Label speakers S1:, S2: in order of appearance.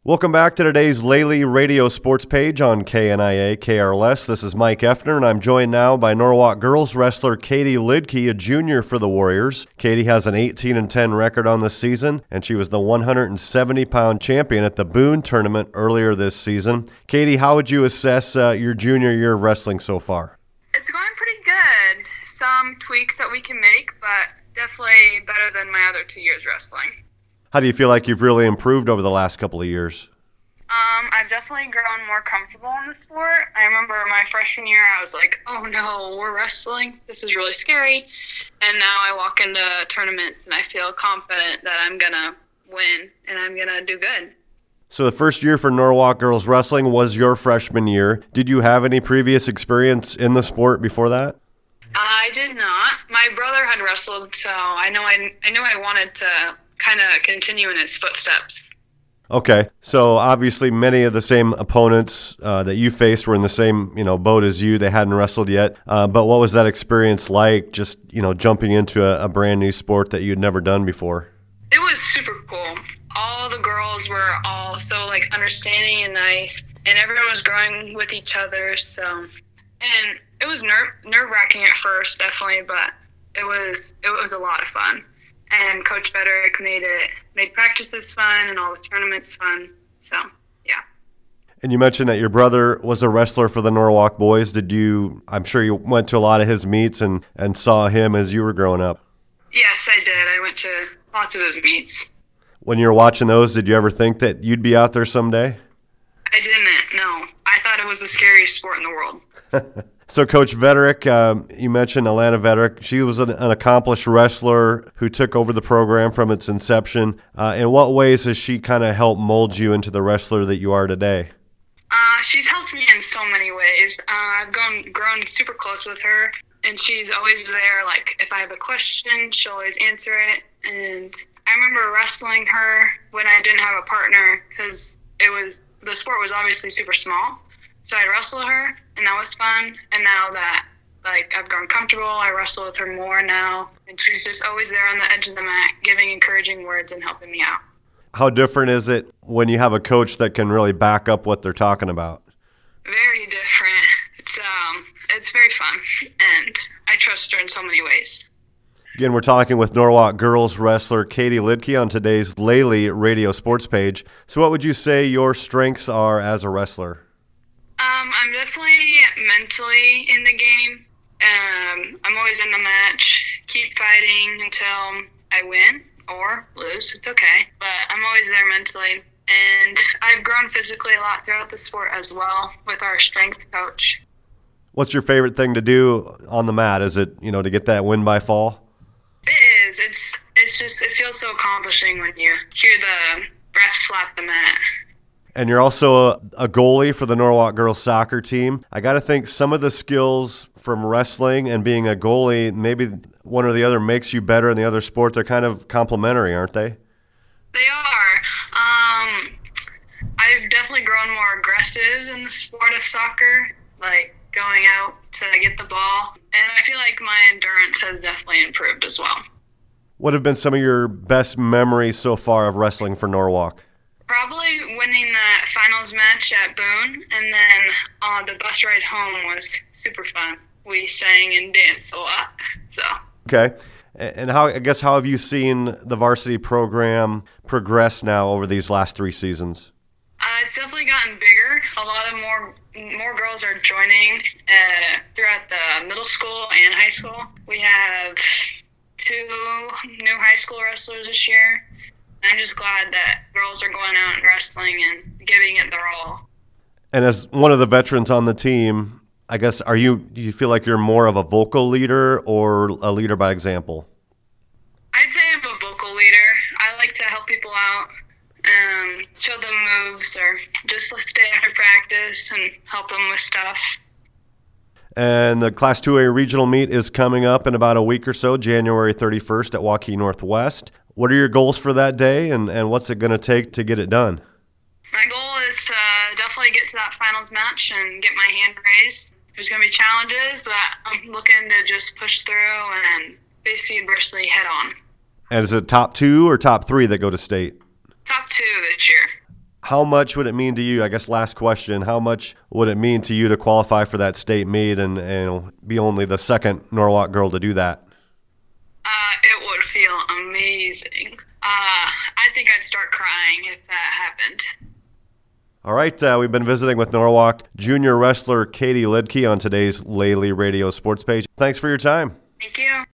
S1: Welcome back to today's Lely Radio Sports page on KNIA KRLS. This is Mike Effner, and I'm joined now by Norwalk girls wrestler Katie Lidke, a junior for the Warriors. Katie has an 18-10 record on the season, and she was the 170-pound champion at the Boone tournament earlier this season. Katie, how would you assess your junior year of wrestling so far?
S2: It's going pretty good. Some tweaks that we can make, but definitely better than my other 2 years wrestling.
S1: How do you feel like you've really improved over the last couple of years?
S2: I've definitely grown more comfortable in the sport. I remember my freshman year, I was like, oh no, we're wrestling. This is really scary. And now I walk into tournaments and I feel confident that I'm going to win and I'm going to do good.
S1: So the first year for Norwalk girls wrestling was your freshman year. Did you have any previous experience in the sport before that?
S2: I did not. My brother had wrestled, so I knew I wanted to kind of continue in his footsteps.
S1: Okay, so obviously many of the same opponents that you faced were in the same boat as you. They hadn't wrestled yet, but what was that experience like? Just jumping into a brand new sport that you'd never done before.
S2: It was super cool. All the girls were all so understanding and nice, and everyone was growing with each other. And it was nerve-wracking at first, definitely, but it was a lot of fun. And Coach Federick made practices fun and all the tournaments fun. So, yeah.
S1: And you mentioned that your brother was a wrestler for the Norwalk boys. I'm sure you went to a lot of his meets and saw him as you were growing up.
S2: Yes, I did. I went to lots of his meets.
S1: When you were watching those, did you ever think that you'd be out there someday?
S2: I didn't, no. I thought it was the scariest sport in the world.
S1: So Coach Federick, you mentioned Alana Federick. She was an accomplished wrestler who took over the program from its inception. In what ways has she kind of helped mold you into the wrestler that you are today?
S2: She's helped me in so many ways. I've grown super close with her, and she's always there. If I have a question, she'll always answer it. And I remember wrestling her when I didn't have a partner because the sport was obviously super small. So I'd wrestle her, and that was fun. And now that I've grown comfortable, I wrestle with her more now. And she's just always there on the edge of the mat, giving encouraging words and helping me out.
S1: How different is it when you have a coach that can really back up what they're talking about?
S2: Very different. It's very fun, and I trust her in so many ways.
S1: Again, we're talking with Norwalk girls wrestler Katie Lidke on today's Lely Radio Sports page. So what would you say your strengths are as a wrestler?
S2: I'm definitely mentally in the game. I'm always in the match. Keep fighting until I win or lose. It's okay. But I'm always there mentally. And I've grown physically a lot throughout the sport as well with our strength coach.
S1: What's your favorite thing to do on the mat? Is it, to get that win by fall?
S2: It is. It feels so accomplishing when you hear the ref slap the mat.
S1: And you're also a goalie for the Norwalk girls soccer team. I got to think some of the skills from wrestling and being a goalie, maybe one or the other makes you better in the other sport. They're kind of complementary, aren't they?
S2: They are. I've definitely grown more aggressive in the sport of soccer, going out to get the ball. And I feel like my endurance has definitely improved as well.
S1: What have been some of your best memories so far of wrestling for Norwalk?
S2: Probably winning that finals match at Boone, and then the bus ride home was super fun. We sang and danced a lot.
S1: Okay. And how have you seen the varsity program progress now over these last 3 seasons?
S2: It's definitely gotten bigger. A lot of more girls are joining throughout the middle school and high school. We have 2 new high school wrestlers this year. I'm just glad that girls are going out and wrestling and giving it their all.
S1: And as one of the veterans on the team, I guess, do you feel like you're more of a vocal leader or a leader by example?
S2: I'd say I'm a vocal leader. I like to help people out, show them moves, or just stay after practice and help them with stuff.
S1: And the Class 2A regional meet is coming up in about a week or so, January 31st at Waukee Northwest. What are your goals for that day, and what's it going to take to get it done?
S2: My goal is to definitely get to that finals match and get my hand raised. There's going to be challenges, but I'm looking to just push through and face the adversity head on.
S1: And is it top 2 or top 3 that go to state?
S2: Top 2 this year.
S1: How much would it mean to you? I guess last question, how much would it mean to you to qualify for that state meet and be only the second Norwalk girl to do that?
S2: It would feel amazing. I think I'd start crying if that happened.
S1: All right, we've been visiting with Norwalk junior wrestler Katie Lidke on today's Laley Radio Sports Page. Thanks for your time.
S2: Thank you.